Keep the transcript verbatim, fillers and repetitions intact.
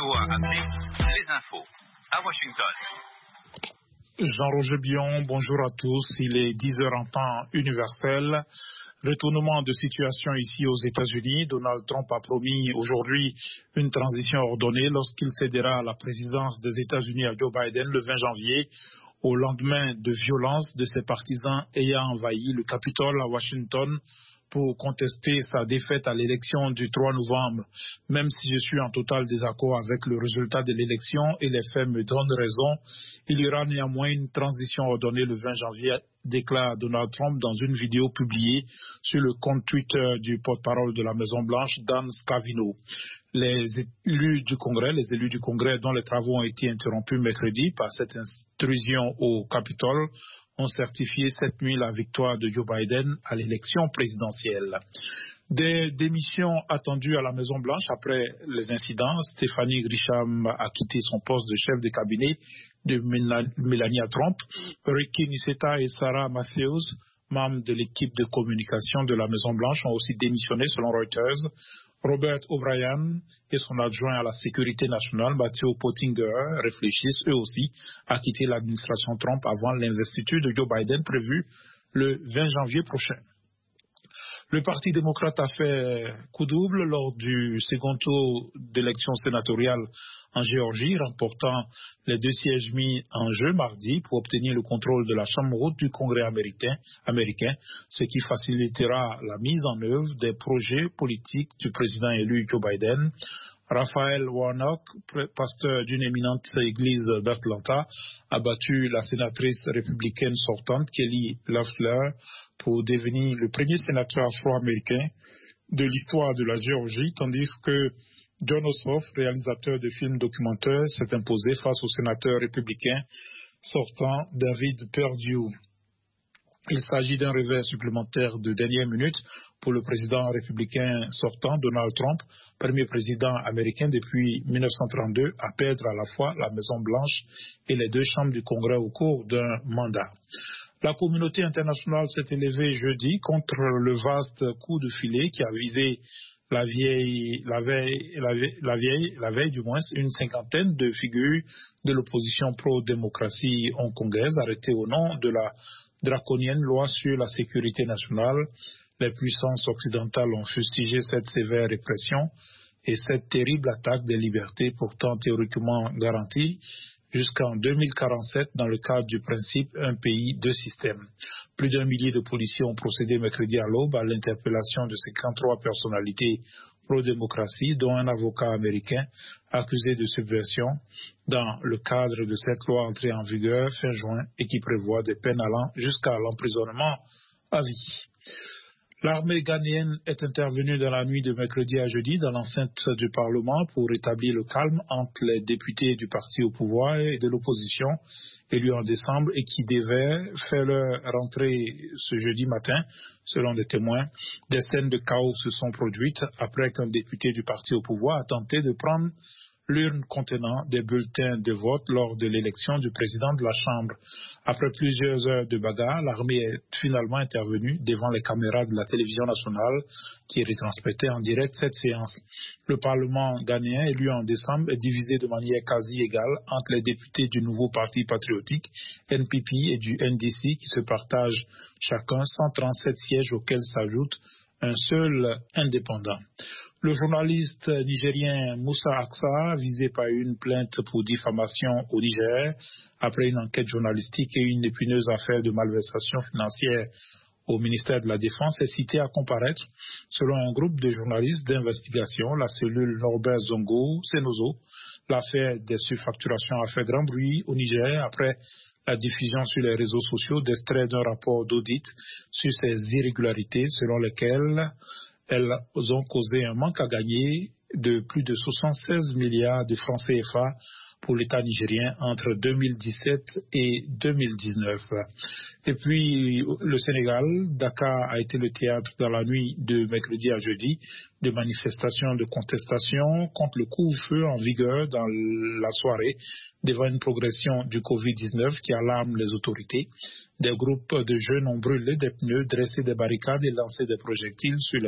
à Afrique, les infos à Washington. Jean-Roger Bion, bonjour à tous. Il est dix heures en temps universel. Retournement de situation ici aux États-Unis. Donald Trump a promis aujourd'hui une transition ordonnée lorsqu'il cédera à la présidence des États-Unis à Joe Biden le vingt janvier, au lendemain de violences de ses partisans ayant envahi le Capitole à Washington pour contester sa défaite à l'élection du trois novembre. Même si je suis en total désaccord avec le résultat de l'élection et les faits me donnent raison, il y aura néanmoins une transition ordonnée le vingt janvier, déclare Donald Trump dans une vidéo publiée sur le compte Twitter du porte-parole de la Maison-Blanche, Dan Scavino. Les élus du Congrès, les élus du Congrès dont les travaux ont été interrompus mercredi par cette intrusion au Capitole, ont certifié cette nuit la victoire de Joe Biden à l'élection présidentielle. Des démissions attendues à la Maison-Blanche après les incidents. Stephanie Grisham a quitté son poste de chef de cabinet de Melania Trump. Ricky Niceta et Sarah Matthews, membres de l'équipe de communication de la Maison-Blanche, ont aussi démissionné selon Reuters. Robert O'Brien et son adjoint à la sécurité nationale, Matthew Pottinger, réfléchissent eux aussi à quitter l'administration Trump avant l'investiture de Joe Biden prévue le vingt janvier prochain. Le Parti démocrate a fait coup double lors du second tour d'élection sénatoriale en Géorgie, remportant les deux sièges mis en jeu mardi pour obtenir le contrôle de la Chambre haute du Congrès américain, américain, ce qui facilitera la mise en œuvre des projets politiques du président élu Joe Biden. Raphaël Warnock, pasteur d'une éminente église d'Atlanta, a battu la sénatrice républicaine sortante Kelly Loeffler pour devenir le premier sénateur afro-américain de l'histoire de la Géorgie, tandis que Jon Ossoff, réalisateur de films documentaires, s'est imposé face au sénateur républicain sortant David Perdue. Il s'agit d'un revers supplémentaire de dernière minute pour le président républicain sortant, Donald Trump, premier président américain depuis mille neuf cent trente-deux, à perdre à la fois la Maison-Blanche et les deux chambres du Congrès au cours d'un mandat. La communauté internationale s'est élevée jeudi contre le vaste coup de filet qui a visé la vieille, la veille, la veille, la veille, la veille du moins, une cinquantaine de figures de l'opposition pro-démocratie hongkongaise arrêtées au nom de la draconienne loi sur la sécurité nationale. Les puissances occidentales ont fustigé cette sévère répression et cette terrible attaque des libertés pourtant théoriquement garanties jusqu'en deux mille quarante-sept dans le cadre du principe un pays, deux systèmes. Plus d'un millier de policiers ont procédé mercredi à l'aube à l'interpellation de cinquante-trois personnalités pro-démocratie, dont un avocat américain accusé de subversion dans le cadre de cette loi entrée en vigueur fin juin et qui prévoit des peines allant jusqu'à l'emprisonnement à vie. L'armée ghanéenne est intervenue dans la nuit de mercredi à jeudi dans l'enceinte du Parlement pour rétablir le calme entre les députés du parti au pouvoir et de l'opposition élus en décembre et qui devaient faire leur rentrée ce jeudi matin, selon des témoins. Des scènes de chaos se sont produites après qu'un député du parti au pouvoir a tenté de prendre l'urne contenant des bulletins de vote lors de l'élection du président de la Chambre. Après plusieurs heures de bagarre, l'armée est finalement intervenue devant les caméras de la télévision nationale qui retransmettait en direct cette séance. Le Parlement ghanéen, élu en décembre, est divisé de manière quasi égale entre les députés du nouveau parti patriotique, N P P, et du N D C qui se partagent chacun cent trente-sept sièges auxquels s'ajoute un seul indépendant. Le journaliste nigérien Moussa Aksa, visé par une plainte pour diffamation au Niger, après une enquête journalistique et une épineuse affaire de malversation financière au ministère de la Défense, est cité à comparaître. Selon un groupe de journalistes d'investigation, la cellule Norbert Zongo Senozo, l'affaire des surfacturations a fait grand bruit au Niger après la diffusion sur les réseaux sociaux d'extraits d'un rapport d'audit sur ces irrégularités selon lesquelles elles ont causé un manque à gagner de plus de soixante-seize milliards de francs C F A pour l'État nigérien entre deux mille dix-sept et deux mille dix-neuf. Et puis le Sénégal, Dakar a été le théâtre dans la nuit de mercredi à jeudi de manifestations de contestation contre le couvre-feu en vigueur dans la soirée devant une progression du covid dix-neuf qui alarme les autorités. Des groupes de jeunes ont brûlé des pneus, dressé des barricades et lancé des projectiles sur les